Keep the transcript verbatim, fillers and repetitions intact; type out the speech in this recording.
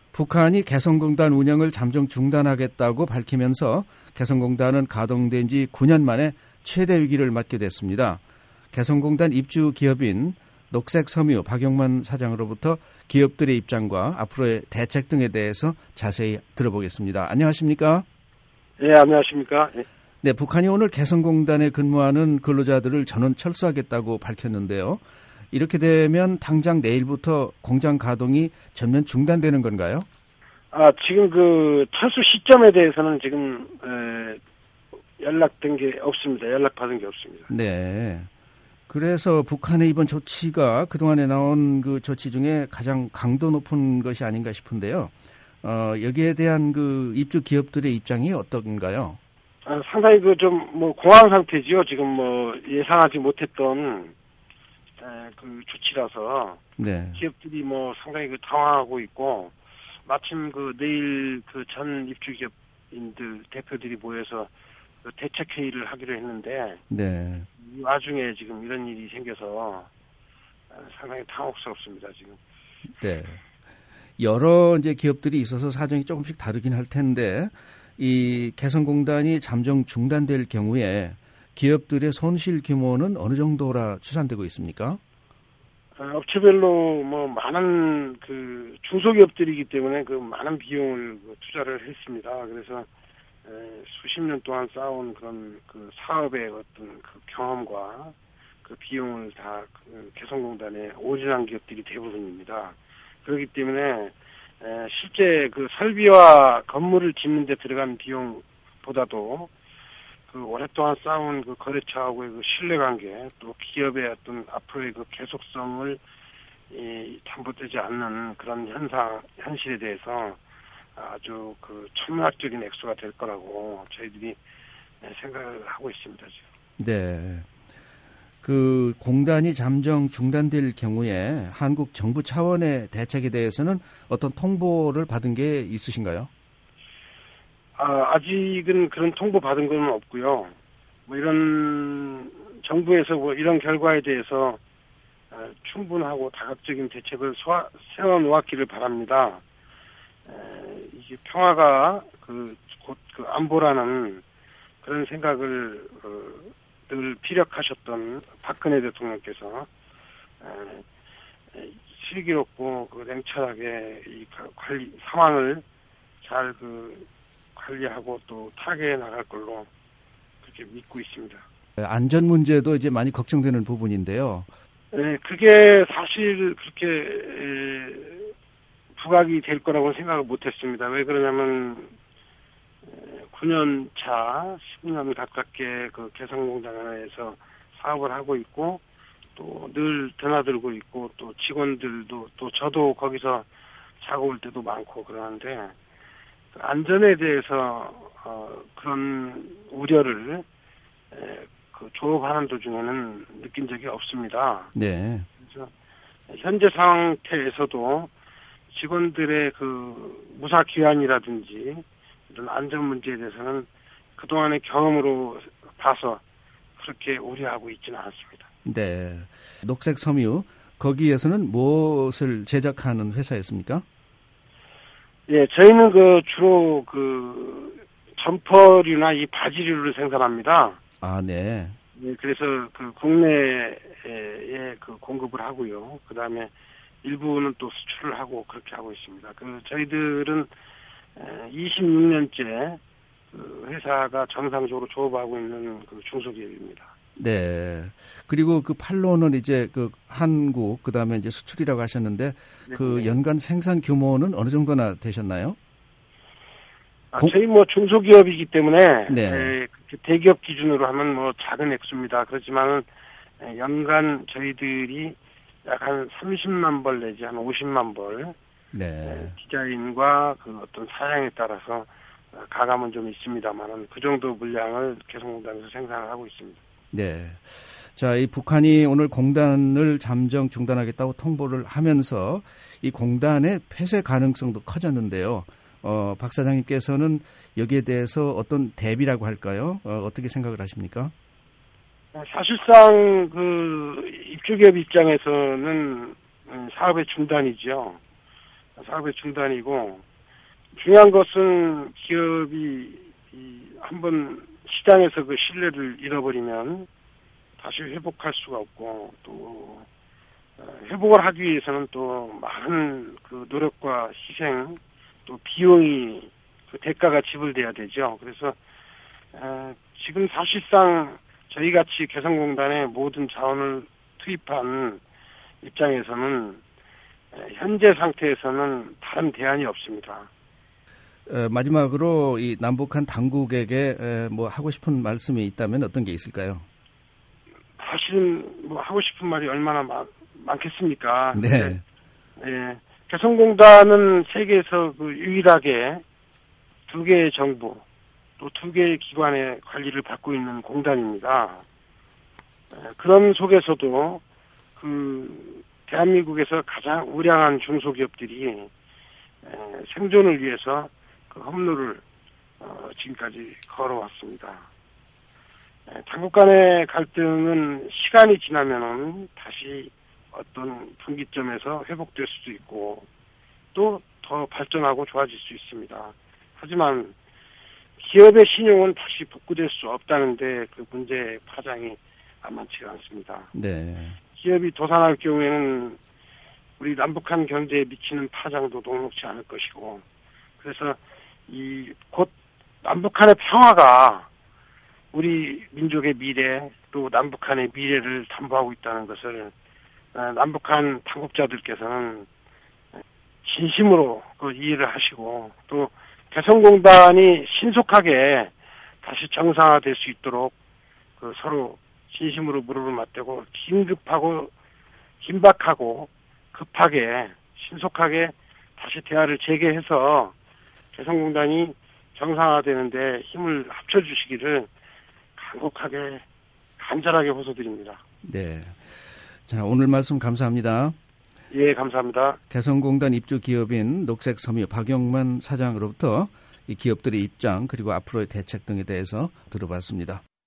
북한이 개성공단 운영을 잠정 중단하겠다고 밝히면서 개성공단은 가동된 지 구 년 만에 최대 위기를 맞게 됐습니다. 개성공단 입주 기업인 녹색섬유 박용만 사장으로부터 기업들의 입장과 앞으로의 대책 등에 대해서 자세히 들어보겠습니다. 안녕하십니까? 네, 안녕하십니까? 네. 네, 북한이 오늘 개성공단에 근무하는 근로자들을 전원 철수하겠다고 밝혔는데요. 이렇게 되면 당장 내일부터 공장 가동이 전면 중단되는 건가요? 아, 지금 그 철수 시점에 대해서는 지금 에, 연락된 게 없습니다. 연락받은 게 없습니다. 네. 그래서 북한의 이번 조치가 그동안에 나온 그 조치 중에 가장 강도 높은 것이 아닌가 싶은데요. 어, 여기에 대한 그 입주 기업들의 입장이 어떤가요? 아, 상당히 그 좀 뭐 공황 상태지요. 지금 뭐 예상하지 못했던 에, 그 조치라서 네. 기업들이 뭐 상당히 그 당황하고 있고 마침 그 내일 그 전 입주 기업인들 대표들이 모여서 그 대책 회의를 하기로 했는데 네. 이 와중에 지금 이런 일이 생겨서 상당히 당혹스럽습니다. 지금. 네. 여러 이제 기업들이 있어서 사정이 조금씩 다르긴 할 텐데 이 개성공단이 잠정 중단될 경우에 기업들의 손실 규모는 어느 정도라 추산되고 있습니까? 업체별로 뭐 많은 그 중소기업들이기 때문에 그 많은 비용을 투자를 했습니다. 그래서 수십 년 동안 쌓아온 그런 그 사업의 어떤 그 경험과 그 비용을 다 그 개성공단에 오진한 기업들이 대부분입니다. 그렇기 때문에 실제 그 설비와 건물을 짓는 데 들어간 비용보다도 그 오랫동안 쌓아온 그 거래처하고의 그 신뢰관계 또 기업의 어떤 앞으로의 그 계속성을 이 담보되지 않는 그런 현상 현실에 대해서 아주 그 천문학적인 액수가 될 거라고 저희들이 생각을 하고 있습니다 지금. 네. 그 공단이 잠정 중단될 경우에 한국 정부 차원의 대책에 대해서는 어떤 통보를 받은 게 있으신가요? 아, 아직은 그런 통보 받은 건 없고요. 뭐 이런 정부에서 뭐 이런 결과에 대해서 어, 충분하고 다각적인 대책을 소화, 세워놓았기를 바랍니다. 에, 이게 평화가 그, 곧 그 안보라는 그런 생각을 어, 늘 피력하셨던 박근혜 대통령께서 에, 에, 슬기롭고 그 냉철하게 이 관리 상황을 잘 그 관리하고 또 타개해 나갈 걸로 그렇게 믿고 있습니다. 안전 문제도 이제 많이 걱정되는 부분인데요. 네, 그게 사실 그렇게 에, 부각이 될 거라고 생각을 못했습니다. 왜 그러냐면 구 년 차, 십 년 가깝게 그 개성공단에서 사업을 하고 있고 또 늘 드나들고 있고 또 직원들도 또 저도 거기서 자고 올 때도 많고 그러는데 안전에 대해서 어, 그런 우려를 에, 그 조업하는 도중에는 느낀 적이 없습니다. 네. 그래서 현재 상태에서도 직원들의 그 무사 귀환이라든지 이런 안전 문제에 대해서는 그동안의 경험으로 봐서 그렇게 우려하고 있지는 않습니다. 네. 녹색 섬유 거기에서는 무엇을 제작하는 회사였습니까? 예, 저희는 그 주로 그 점퍼류나 이 바지류를 생산합니다. 아, 네. 예, 그래서 그 국내에 그 공급을 하고요. 그 다음에 일부는 또 수출을 하고 그렇게 하고 있습니다. 그 저희들은 이십육 년째 그 회사가 정상적으로 조업하고 있는 그 중소기업입니다. 네. 그리고 그 판로는 이제 그 한국 그다음에 이제 수출이라고 하셨는데 네, 그 네. 연간 생산 규모는 어느 정도나 되셨나요? 아, 저희 뭐 중소기업이기 때문에 네. 에, 대기업 기준으로 하면 뭐 작은 액수입니다. 그렇지만 연간 저희들이 약 한 삼십만 벌 내지 한 오십만 벌 네. 디자인과 그 어떤 사양에 따라서 가감은 좀 있습니다만은 그 정도 물량을 개성공단에서 생산을 하고 있습니다. 네. 자, 이 북한이 오늘 공단을 잠정 중단하겠다고 통보를 하면서 이 공단의 폐쇄 가능성도 커졌는데요. 어, 박 사장님께서는 여기에 대해서 어떤 대비라고 할까요? 어, 어떻게 생각을 하십니까? 사실상 그 입주기업 입장에서는 사업의 중단이죠. 사업의 중단이고, 중요한 것은 기업이 이 한번 시장에서 그 신뢰를 잃어버리면 다시 회복할 수가 없고, 또 회복을 하기 위해서는 또 많은 그 노력과 희생, 또 비용이 그 대가가 지불돼야 되죠. 그래서 에, 지금 사실상 저희 같이 개성공단의 모든 자원을 투입한 입장에서는 에, 현재 상태에서는 다른 대안이 없습니다. 어, 마지막으로 이 남북한 당국에게 에, 뭐 하고 싶은 말씀이 있다면 어떤 게 있을까요? 사실은 뭐 하고 싶은 말이 얼마나 많, 많겠습니까? 네. 네. 개성공단은 세계에서 그 유일하게 두 개의 정부, 또 두 개의 기관의 관리를 받고 있는 공단입니다. 그런 속에서도 그 대한민국에서 가장 우량한 중소기업들이 생존을 위해서 그 험로를 지금까지 걸어왔습니다. 당국 간의 갈등은 시간이 지나면은 다시 어떤 분기점에서 회복될 수도 있고 또 더 발전하고 좋아질 수 있습니다. 하지만 기업의 신용은 다시 복구될 수 없다는데 그 문제의 파장이 만만치가 않습니다. 네. 기업이 도산할 경우에는 우리 남북한 경제에 미치는 파장도 녹록지 않을 것이고, 그래서 이 곧 남북한의 평화가 우리 민족의 미래 또 남북한의 미래를 담보하고 있다는 것을 남북한 당국자들께서는 진심으로 그 이해를 하시고, 또 개성공단이 신속하게 다시 정상화될 수 있도록 그 서로 진심으로 무릎을 맞대고 긴급하고 긴박하고 급하게 신속하게 다시 대화를 재개해서 개성공단이 정상화되는데 힘을 합쳐주시기를 간곡하게 간절하게 호소드립니다. 네. 자, 오늘 말씀 감사합니다. 예, 감사합니다. 개성공단 입주 기업인 녹색섬유 박영만 사장으로부터 이 기업들의 입장 그리고 앞으로의 대책 등에 대해서 들어봤습니다.